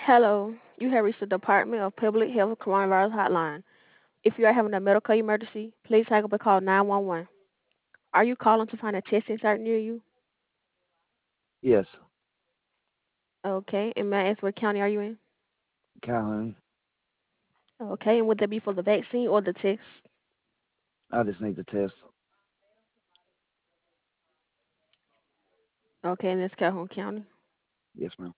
Hello, you have reached the Department of Public Health Coronavirus Hotline. If you are having a medical emergency, please hang up and call 911. Are you calling to find a testing site near you? Yes, Okay, and may I ask what county are you in? Calhoun. Okay, and would that be for the vaccine or the test? I just need the test. Okay, and that's Calhoun County. Yes, ma'am.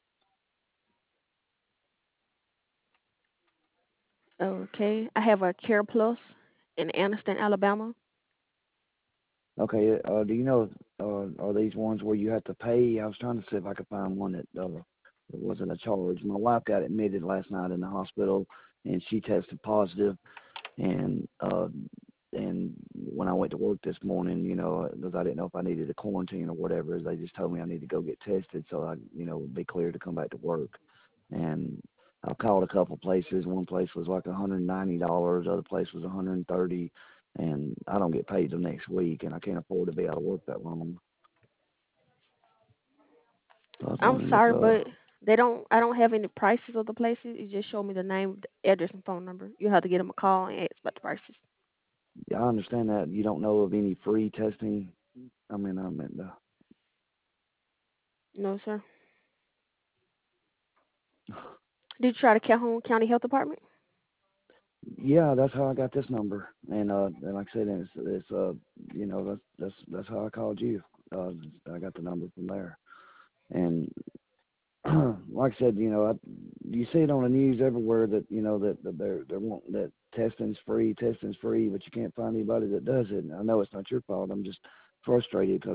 Okay, I have a Care Plus in Anniston, Alabama. Okay. Do you know? Are these ones where you have to pay? I was trying to see if I could find one that wasn't a charge. My wife got admitted last night in the hospital, and she tested positive. And and when I went to work this morning, because I didn't know if I needed a quarantine or whatever, they just told me I need to go get tested so I, would be clear to come back to work. And I called a couple places. One place was like $190. Other place was 130, and I don't get paid till next week, and I can't afford to be out of work that long. So I was I'm wondering if sorry, but they don't. I don't have any prices of the places. It just showed me the name, the address, and phone number. You have to get them a call and ask about the prices. yeah, I understand that you don't know of any free testing. I meant No, sir. Did you try the Calhoun County Health Department? yeah, that's how I got this number, and like I said, that's how I called you. I got the number from there, and like I said, you see it on the news everywhere that that they're wanting that testing's free, but you can't find anybody that does it. And I know it's not your fault. I'm just frustrated because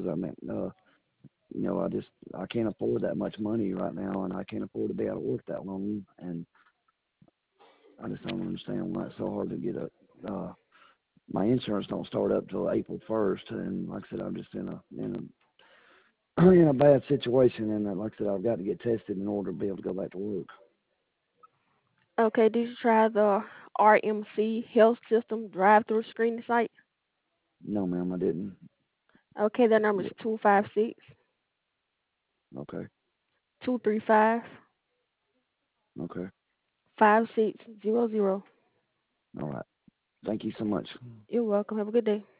I can't afford that much money right now, and I can't afford to be out of work that long, and I just don't understand why it's so hard to get my insurance don't start up till April 1st, and like I said, I'm just in a bad situation, and like I said, I've got to get tested in order to be able to go back to work. Okay, did you try the RMC Health System drive-through screening site? No, ma'am, I didn't. Okay, that number is Yeah, 256 okay, 235 okay, 5600. all right. Thank you so much. You're welcome. Have a good day.